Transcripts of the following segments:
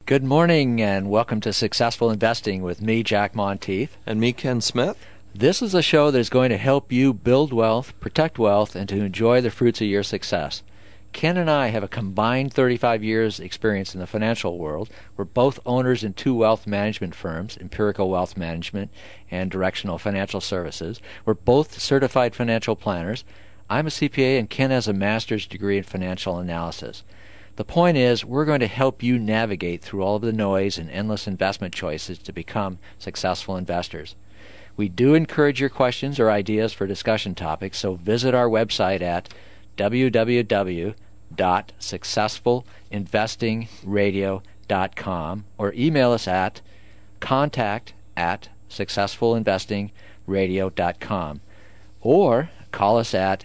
Good morning and welcome to Successful Investing with me, Jack Monteith. And me, Ken Smith. This is a show that is going to help you build wealth, protect wealth, and to enjoy the fruits of your success. Ken and I have a combined 35 years experience in the financial world. We're both owners in two wealth management firms, Empirical Wealth Management and Directional Financial Services. We're both certified financial planners. I'm a CPA and Ken has a master's degree in financial analysis. The point is, we're going to help you navigate through all of the noise and endless investment choices to become successful investors. We do encourage your questions or ideas for discussion topics, so visit our website at www.successfulinvestingradio.com or email us at contact@successfulinvestingradio.com or call us at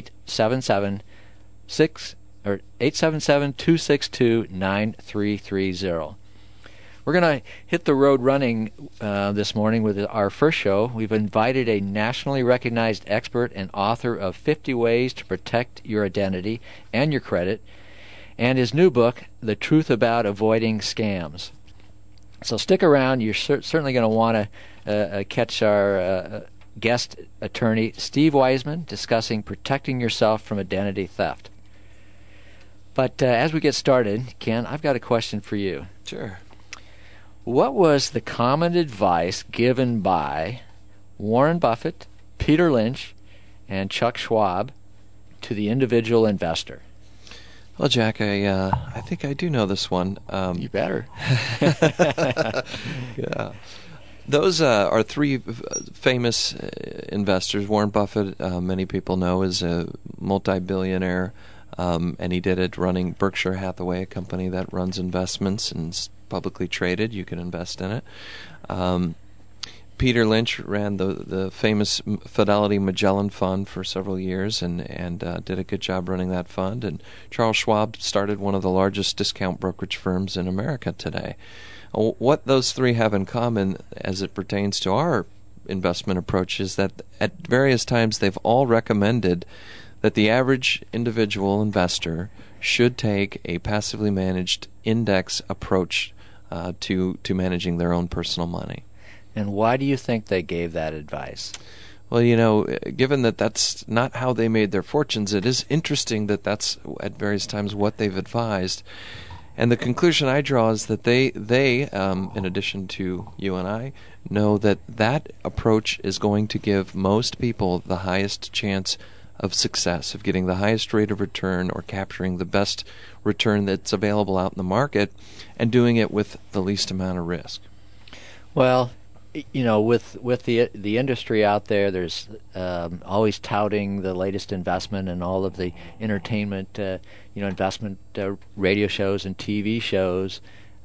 877-262-9330. We're going to hit the road running this morning with our first show. We've invited a nationally recognized expert and author of 50 Ways to Protect Your Identity and Your Credit, and his new book, The Truth About Avoiding Scams. So stick around. You're certainly going to want to catch our guest attorney, Steve Wiseman, discussing protecting yourself from identity theft. But as we get started, Ken, I've got a question for you. Sure. What was the common advice given by Warren Buffett, Peter Lynch, and Chuck Schwab to the individual investor? Well, Jack, I think I do know this one. You better. Yeah. Those are three famous investors. Warren Buffett, many people know, is a multi-billionaire. And he did it running Berkshire Hathaway, a company that runs investments and is publicly traded. You can invest in it. Peter Lynch ran the famous Fidelity Magellan Fund for several years and did a good job running that fund. And Charles Schwab started one of the largest discount brokerage firms in America today. What those three have in common as it pertains to our investment approach is that at various times they've all recommended that the average individual investor should take a passively managed index approach to managing their own personal money. And why do you think they gave that advice? Well, given that that's not how they made their fortunes, it is interesting that that's at various times what they've advised. And the conclusion I draw is that they in addition to you and I, know that approach is going to give most people the highest chance of success, of getting the highest rate of return or capturing the best return that's available out in the market and doing it with the least amount of risk. Well, with the industry out there, there's always touting the latest investment and all of the entertainment, investment radio shows and TV shows.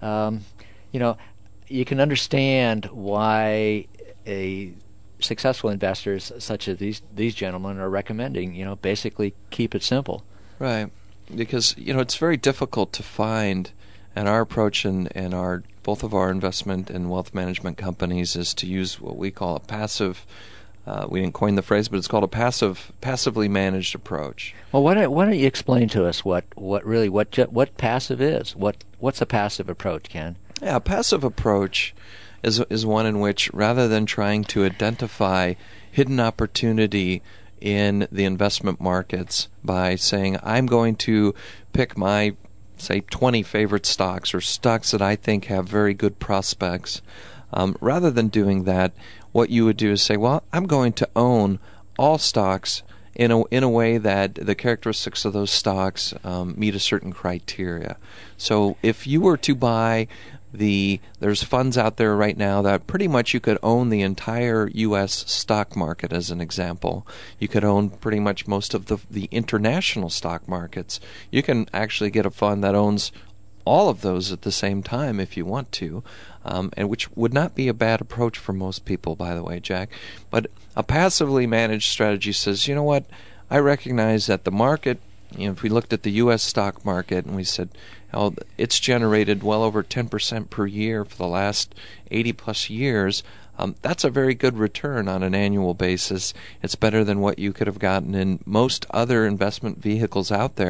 You can understand why successful investors such as these gentlemen are recommending, basically keep it simple. Right. Because, it's very difficult to find, and our approach and both of our investment and wealth management companies is to use what we call a passive, we didn't coin the phrase, but it's called a passively managed approach. Well, why don't you explain to us what passive is? What's a passive approach, Ken? Yeah, a passive approach is one in which, rather than trying to identify hidden opportunity in the investment markets by saying, I'm going to pick my, say, 20 favorite stocks or stocks that I think have very good prospects, rather than doing that, what you would do is say, well, I'm going to own all stocks in a way that the characteristics of those stocks meet a certain criteria. So if you were to buy there's funds out there right now that pretty much you could own the entire U.S. stock market as an example. You could own pretty much most of the international stock markets. You can actually get a fund that owns all of those at the same time if you want to, and which would not be a bad approach for most people, by the way, Jack. But a passively managed strategy says, you know what, I recognize that the market, if we looked at the U.S. stock market and we said, it's generated well over 10% per year for the last 80-plus years, that's a very good return on an annual basis. It's better than what you could have gotten in most other investment vehicles out there.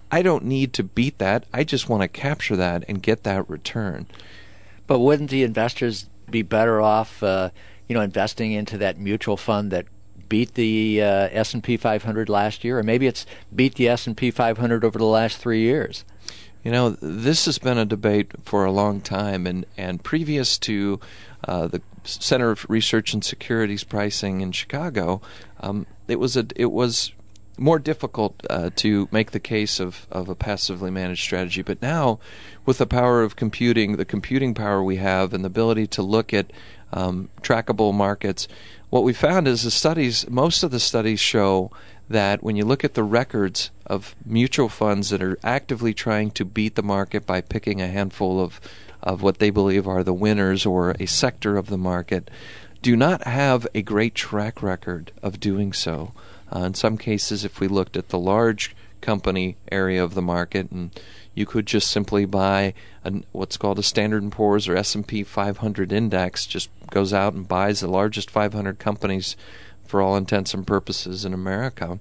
I don't need to beat that. I just want to capture that and get that return. But wouldn't the investors be better off, investing into that mutual fund that beat the S&P 500 last year, or maybe it's beat the S&P 500 over the last 3 years? This has been a debate for a long time, and previous to the Center for Research and Securities Pricing in Chicago, it was more difficult to make the case of a passively managed strategy. But now, with the power of computing, the computing power we have, and the ability to look at trackable markets, what we found is most of the studies show that when you look at the records of mutual funds that are actively trying to beat the market by picking a handful of what they believe are the winners or a sector of the market, do not have a great track record of doing so. In some cases, if we looked at the large company area of the market, and you could just simply buy what's called a Standard & Poor's or S&P 500 index, just goes out and buys the largest 500 companies for all intents and purposes in America.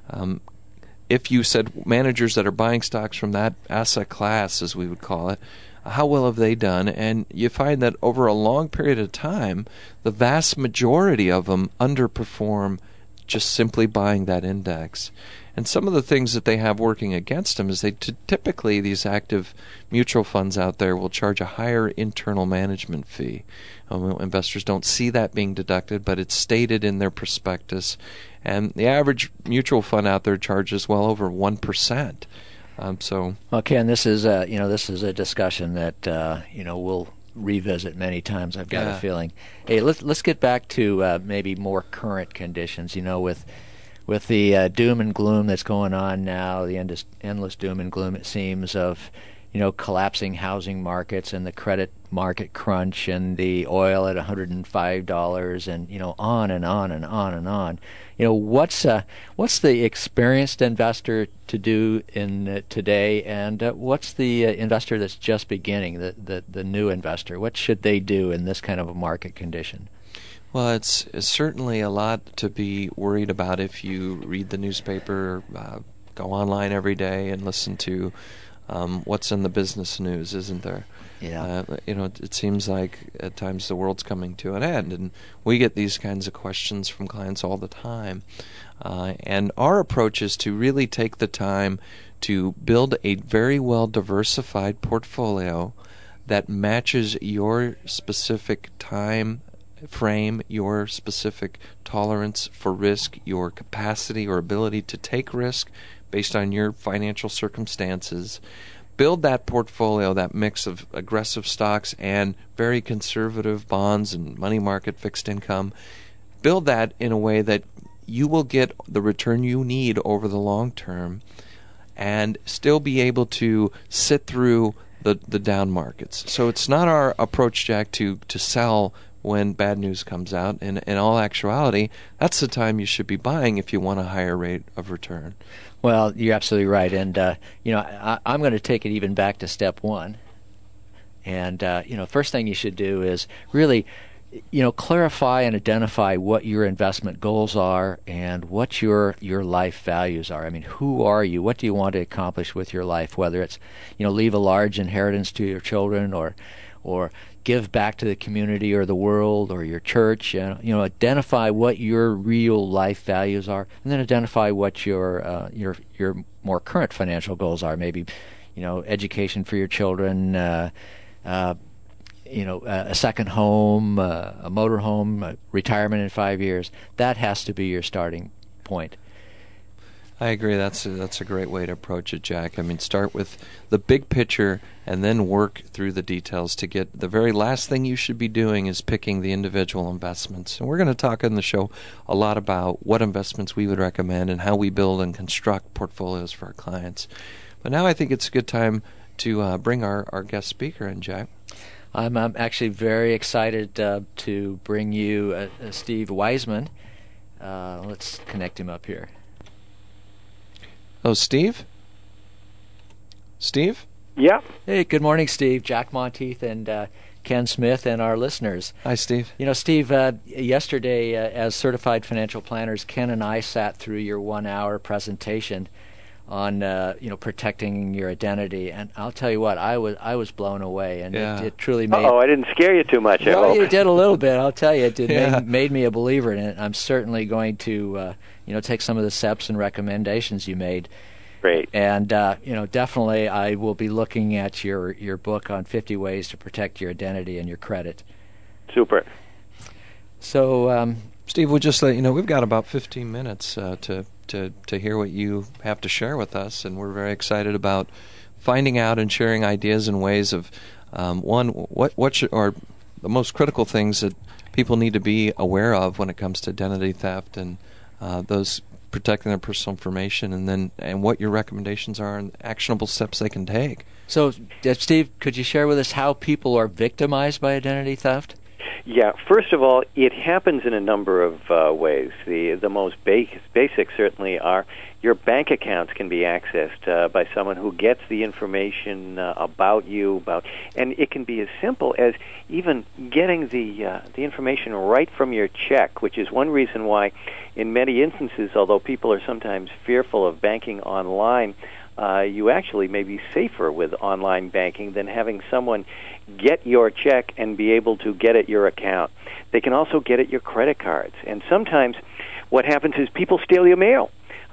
If you said managers that are buying stocks from that asset class, as we would call it, how well have they done? And you find that over a long period of time, the vast majority of them underperform just simply buying that index. And some of the things that they have working against them is typically these active mutual funds out there will charge a higher internal management fee. Investors don't see that being deducted, but it's stated in their prospectus. And the average mutual fund out there charges well over 1%. Well, Ken, this is a discussion that we'll revisit many times. I've got a feeling. Hey, let's get back to maybe more current conditions. With the doom and gloom that's going on now, the endless doom and gloom, it seems, of collapsing housing markets and the credit market crunch and the oil at $105 and on and on and on and on. What's the experienced investor to do in today, and what's the investor that's just beginning, the new investor? What should they do in this kind of a market condition? Well, it's certainly a lot to be worried about if you read the newspaper, go online every day, and listen to what's in the business news, isn't there? Yeah. It seems like at times the world's coming to an end, and we get these kinds of questions from clients all the time. And our approach is to really take the time to build a very well diversified portfolio that matches your specific time frame, your specific tolerance for risk, your capacity or ability to take risk based on your financial circumstances. Build that portfolio, that mix of aggressive stocks and very conservative bonds and money market fixed income. Build that in a way that you will get the return you need over the long term and still be able to sit through the down markets. So it's not our approach, Jack, to sell when bad news comes out. In all actuality, that's the time you should be buying if you want a higher rate of return. Well, you're absolutely right. And, I'm going to take it even back to step one. And, first thing you should do is really, clarify and identify what your investment goals are and what your life values are. I mean, who are you? What do you want to accomplish with your life? Whether it's, leave a large inheritance to your children or give back to the community or the world or your church. Identify what your real life values are, and then identify what your more current financial goals are. Maybe, education for your children, a second home, a motor home, retirement in 5 years. That has to be your starting point. I agree. That's a great way to approach it, Jack. I mean, start with the big picture and then work through the details to get the very last thing you should be doing is picking the individual investments. And we're going to talk in the show a lot about what investments we would recommend and how we build and construct portfolios for our clients. But now I think it's a good time to bring our guest speaker in, Jack. I'm actually very excited to bring you Steve Wiseman. Let's connect him up here. Oh, Steve? Steve? Yeah. Hey, good morning, Steve. Jack Monteith and Ken Smith and our listeners. Hi, Steve. Steve, yesterday as certified financial planners, Ken and I sat through your 1 hour presentation protecting your identity. And I'll tell you what, I was blown away, and it truly made. I didn't scare you too much. No, you did a little bit. I'll tell you, it made me a believer in it. I'm certainly going to take some of the steps and recommendations you made. Great. And definitely, I will be looking at your book on 50 ways to protect your identity and your credit. Super. So, Steve, we'll just let you know we've got about 15 minutes to hear what you have to share with us, and we're very excited about finding out and sharing ideas and ways of what are the most critical things that people need to be aware of when it comes to identity theft and those protecting their personal information, and what your recommendations are and actionable steps they can take. So, Steve, could you share with us how people are victimized by identity theft? Yeah, first of all, it happens in a number of ways. The most basic certainly are your bank accounts can be accessed by someone who gets the information about you, and it can be as simple as even getting the information right from your check, which is one reason why in many instances, although people are sometimes fearful of banking online, you actually may be safer with online banking than having someone get your check and be able to get at your account. They can also get at your credit cards. And sometimes what happens is people steal your mail.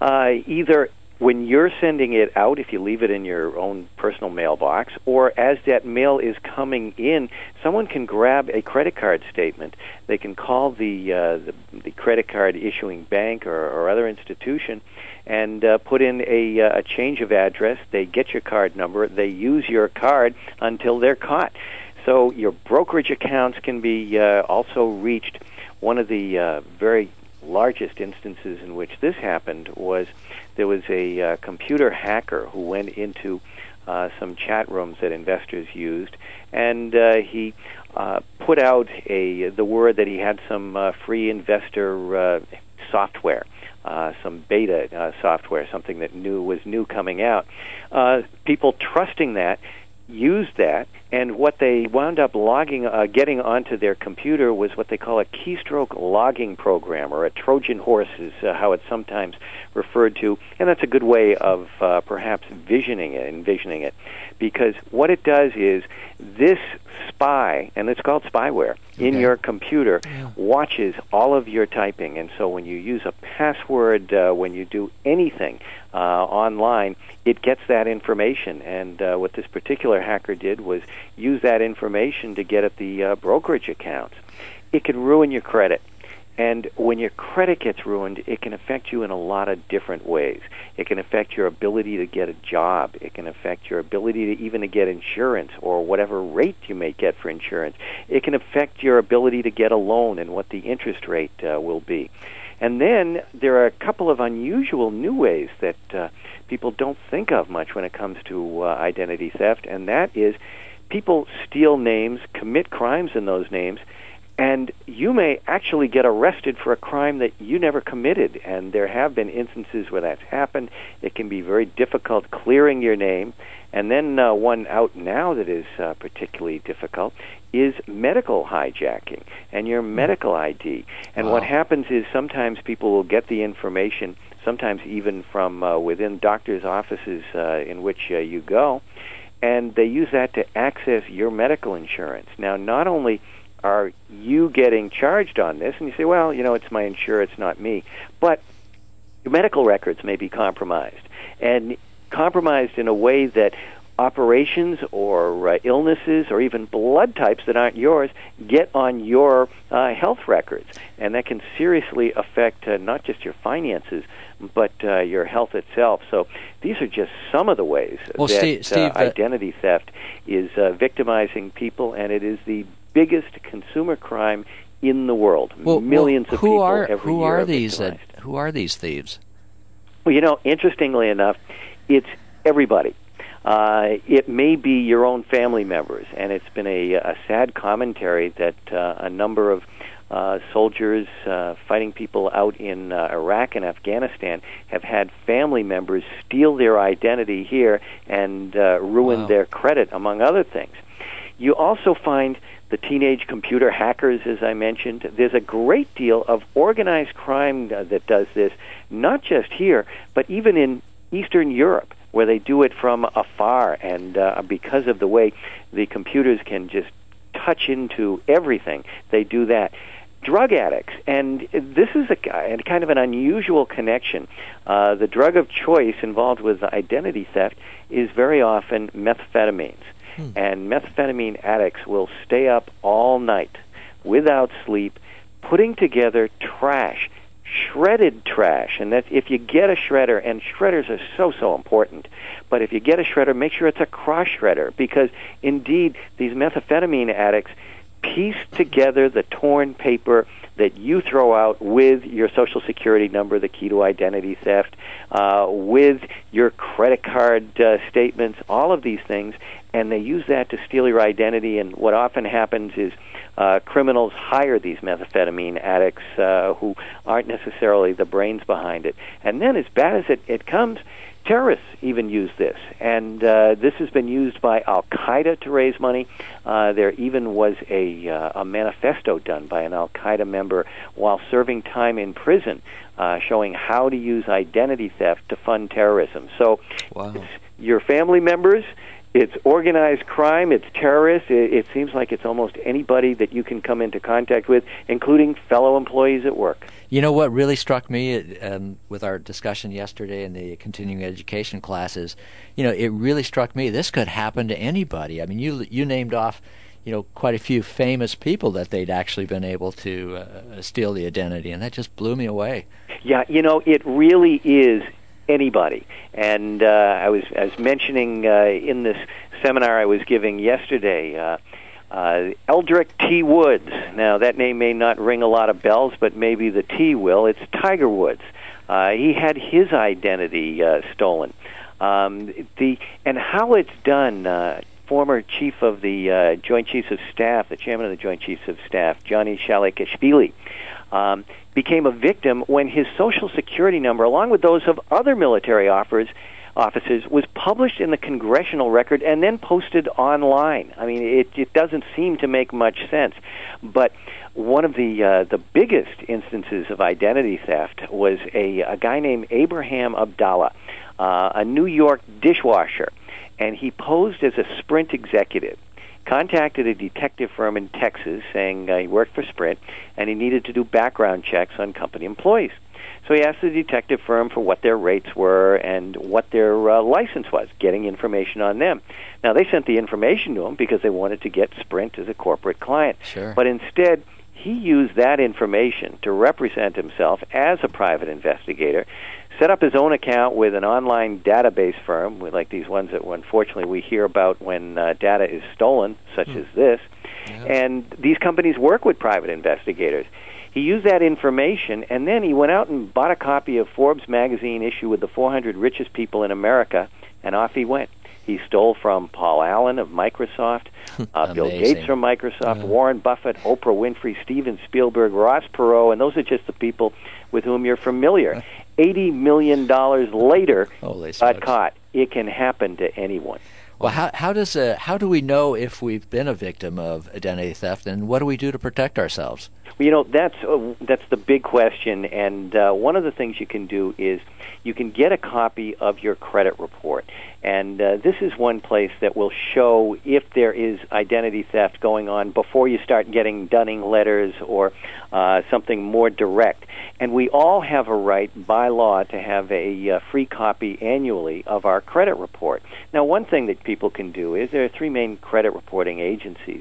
Either when you're sending it out, if you leave it in your own personal mailbox, or as that mail is coming in, someone can grab a credit card statement. They can call the credit card issuing bank or other institution and put in a change of address. They get your card number. They use your card until they're caught. So your brokerage accounts can be also reached. One of the very largest instances in which this happened was there was a computer hacker who went into some chat rooms that investors used, and he put out the word that he had some free investor software. Some beta software, something that was new coming out. People trusting that used that, and what they wound up getting onto their computer was what they call a keystroke logging program, or a Trojan horse is how it's sometimes referred to, and that's a good way of perhaps envisioning it, because what it does is this spy, and it's called spyware, in your computer watches all of your typing, and so when you use a password, when you do anything online, it gets that information. And what this particular hacker did was use that information to get at the brokerage accounts. It can ruin your credit. And when your credit gets ruined, it can affect you in a lot of different ways. It can affect your ability to get a job. It can affect your ability to even to get insurance or whatever rate you may get for insurance. It can affect your ability to get a loan and what the interest rate will be. And then there are a couple of unusual new ways that people don't think of much when it comes to identity theft, and that is people steal names, commit crimes in those names, and you may actually get arrested for a crime that you never committed. And there have been instances where that's happened. It can be very difficult clearing your name. And then one out now that is particularly difficult is medical hijacking and your medical ID. And what happens is sometimes people will get the information, sometimes even from within doctors' offices in which you go, and they use that to access your medical insurance. Now, not only are you getting charged on this, and you say, well, it's my insurance, not me, but your medical records may be compromised, and compromised in a way that operations or illnesses or even blood types that aren't yours get on your health records, and that can seriously affect not just your finances, but your health itself. So these are just some of the ways that Steve, identity theft is victimizing people, and it is the biggest consumer crime in the world. Millions of people every year are victimized. Who are these thieves? Well, interestingly enough, it's everybody. It may be your own family members, and it's been a sad commentary that a number of soldiers fighting people out in Iraq and Afghanistan have had family members steal their identity here and ruin their credit, among other things. You also find the teenage computer hackers, as I mentioned. There's a great deal of organized crime that does this, not just here, but even Eastern Europe, where they do it from afar, and because of the way the computers can just touch into everything, they do that. Drug addicts, and this is a kind of an unusual connection. The drug of choice involved with identity theft is very often methamphetamines. And methamphetamine addicts will stay up all night without sleep, putting together trash, shredded trash. And that's if you get a shredder, and shredders are so important, but if you get a shredder, make sure it's a cross shredder, because indeed these methamphetamine addicts piece together the torn paper that you throw out with your Social Security number, the key to identity theft, with your credit card statements, all of these things, and they use that to steal your identity. And what often happens is criminals hire these methamphetamine addicts who aren't necessarily the brains behind it. And then, as bad as it comes, terrorists even use this, and this has been used by Al-Qaeda to raise money. There even was a manifesto done by an Al-Qaeda member while serving time in prison, showing how to use identity theft to fund terrorism. So it's your family members, it's organized crime, it's terrorists. It seems like it's almost anybody that you can come into contact with, including fellow employees at work. You know what really struck me with our discussion yesterday in the continuing education classes, it really struck me this could happen to anybody. I mean, you named off, quite a few famous people that they'd actually been able to steal the identity, and that just blew me away. Yeah, it really is anybody. And I was mentioning in this seminar I was giving yesterday, Eldrick T. Woods. Now, that name may not ring a lot of bells, but maybe the T will. It's Tiger Woods. He had his identity stolen. And how it's done, former chief of the Joint Chiefs of Staff, the chairman of the Joint Chiefs of Staff, Johnny Shalikashvili, became a victim when his Social Security number, along with those of other military officers, was published in the congressional record and then posted online. I mean, it doesn't seem to make much sense. But one of the biggest instances of identity theft was a guy named Abraham Abdallah, a New York dishwasher, and he posed as a Sprint executive. Contacted a detective firm in Texas saying he worked for Sprint and he needed to do background checks on company employees. So he asked the detective firm for what their rates were and what their license was, getting information on them. Now, they sent the information to him because they wanted to get Sprint as a corporate client. Sure. But instead, he used that information to represent himself as a private investigator, set up his own account with an online database firm, like these ones that unfortunately we hear about when data is stolen, such as this. Yeah. And these companies work with private investigators. He used that information, and then he went out and bought a copy of Forbes magazine issue with the 400 richest people in America, and off he went. He stole from Paul Allen of Microsoft, Bill Gates from Microsoft, Warren Buffett, Oprah Winfrey, Steven Spielberg, Ross Perot, and those are just the people with whom you're familiar. $80 million later, got caught. It can happen to anyone. Well, how do we know if we've been a victim of identity theft, and what do we do to protect ourselves? Well, that's the big question, and one of the things you can do is you can get a copy of your credit report, and this is one place that will show if there is identity theft going on before you start getting dunning letters or something more direct. And we all have a right by law to have a free copy annually of our credit report. Now, one thing that people can do is there are three main credit reporting agencies.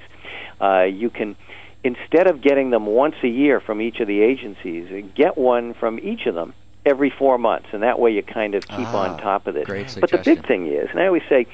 You can, instead of getting them once a year from each of the agencies, get one from each of them every 4 months, and that way you kind of keep on top of it. Great suggestion. But the big thing is, and I always say,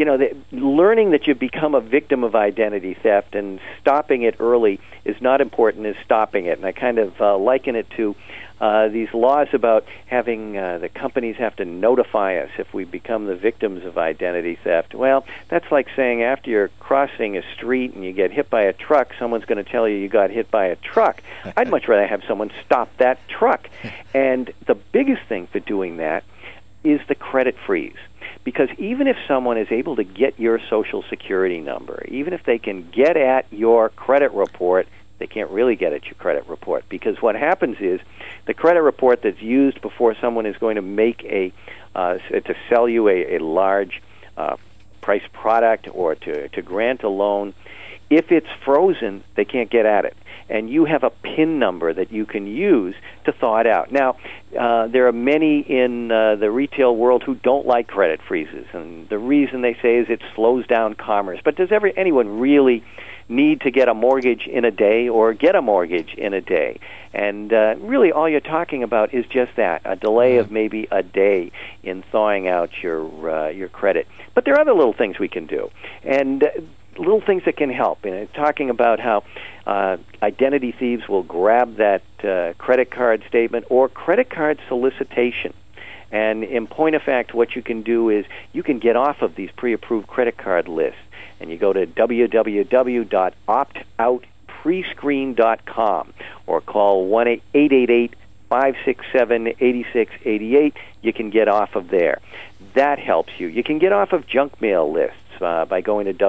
learning that you become a victim of identity theft and stopping it early is not important as stopping it. And I kind of liken it to these laws about having the companies have to notify us if we become the victims of identity theft. Well, that's like saying after you're crossing a street and you get hit by a truck, someone's going to tell you got hit by a truck. I'd much rather have someone stop that truck. And the biggest thing for doing that is the credit freeze. Because even if someone is able to get your Social Security number, even if they can get at your credit report, they can't really get at your credit report, because what happens is the credit report that's used before someone is going to make to sell you a large price product or to grant a loan, if it's frozen, they can't get at it. And you have a PIN number that you can use to thaw it out. Now, there are many in the retail world who don't like credit freezes, and the reason they say is it slows down commerce. But does anyone really need to get a mortgage in a day or get a mortgage in a day? And really all you're talking about is just that, a delay of maybe a day in thawing out your credit. But there are other little things we can do, and little things that can help. And talking about how identity thieves will grab that credit card statement or credit card solicitation. And in point of fact, what you can do is you can get off of these pre-approved credit card lists, and you go to www.optoutprescreen.com or call 1-888-567-8688. You can get off of there. That helps you. You can get off of junk mail lists by going to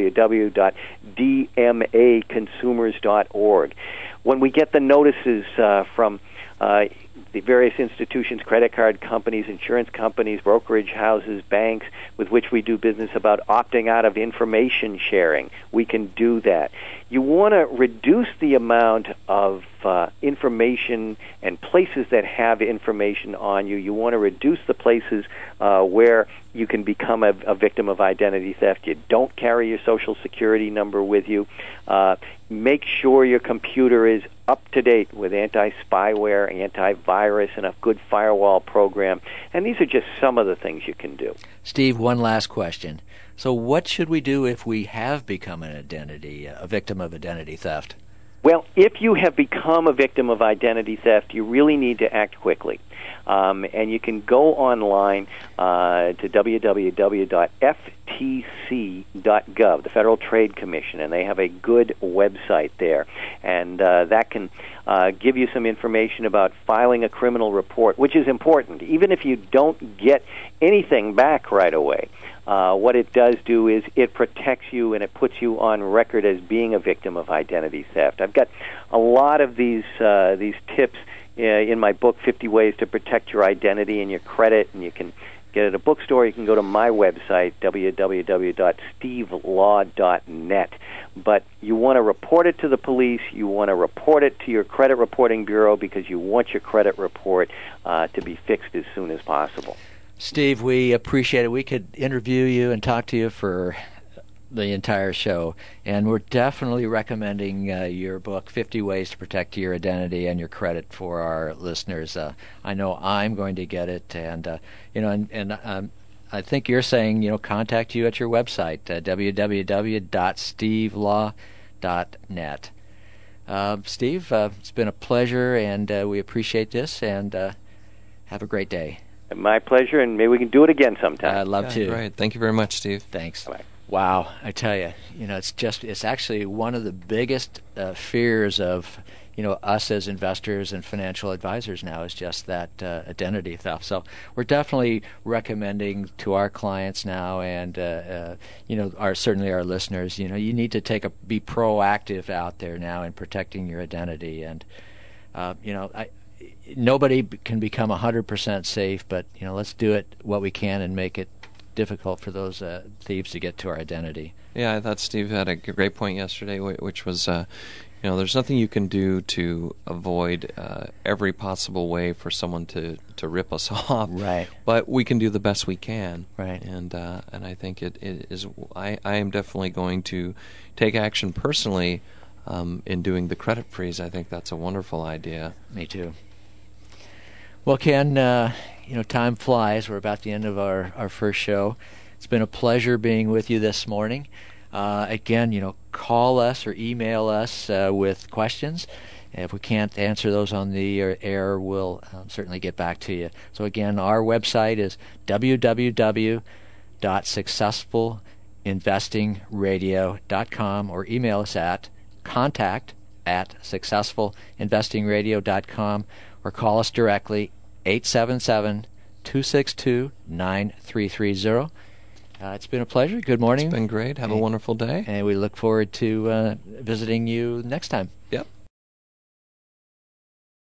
www.dmaconsumers.org. When we get the notices from the various institutions, credit card companies, insurance companies, brokerage houses, banks with which we do business about opting out of information sharing, we can do that. You want to reduce the amount of information and places that have information on you. You want to reduce the places where you can become a victim of identity theft. You don't carry your Social Security number with you. Make sure your computer is up to date with anti-spyware, antivirus, and a good firewall program. And these are just some of the things you can do. Steve, one last question. So what should we do if we have become a victim of identity theft? Well, if you have become a victim of identity theft, you really need to act quickly. And you can go online to www.ftc.gov, the Federal Trade Commission, and they have a good website there. And that can give you some information about filing a criminal report, which is important. Even if you don't get anything back right away, what it does do is it protects you and it puts you on record as being a victim of identity theft. I've got a lot of these tips in my book, 50 Ways to Protect Your Identity and Your Credit, and you can get it at a bookstore. You can go to my website, www.stevelaw.net. But you want to report it to the police. You want to report it to your credit reporting bureau because you want your credit report to be fixed as soon as possible. Steve, we appreciate it. We could interview you and talk to you for the entire show, and we're definitely recommending your book, 50 Ways to Protect Your Identity and Your Credit, for our listeners. I know I'm going to get it, and I think you're saying, contact you at your website, www.stevelaw.net. Steve, it's been a pleasure, and we appreciate this, and have a great day. My pleasure, and maybe we can do it again sometime. I'd love to. Great. Thank you very much, Steve. Thanks. Bye. Wow, I tell you, it's actually one of the biggest fears of, us as investors and financial advisors now is just that identity theft. So we're definitely recommending to our clients now, and certainly our listeners, you need to be proactive out there now in protecting your identity. And nobody can become 100% safe, but let's do it what we can and make it difficult for those thieves to get to our identity. Yeah, I thought Steve had a great point yesterday, which was, there's nothing you can do to avoid every possible way for someone to rip us off. Right. But we can do the best we can. Right. And I think it is. I am definitely going to take action personally in doing the credit freeze. I think that's a wonderful idea. Me too. Well, Ken, time flies. We're about the end of our first show. It's been a pleasure being with you this morning. Again, call us or email us with questions. If we can't answer those on the air, we'll certainly get back to you. So again, our website is www.successfulinvestingradio.com, or email us at contact@successfulinvestingradio.com, or call us directly, 877-262-9330. It's been a pleasure. Good morning. It's been great. Have a wonderful day. And we look forward to visiting you next time.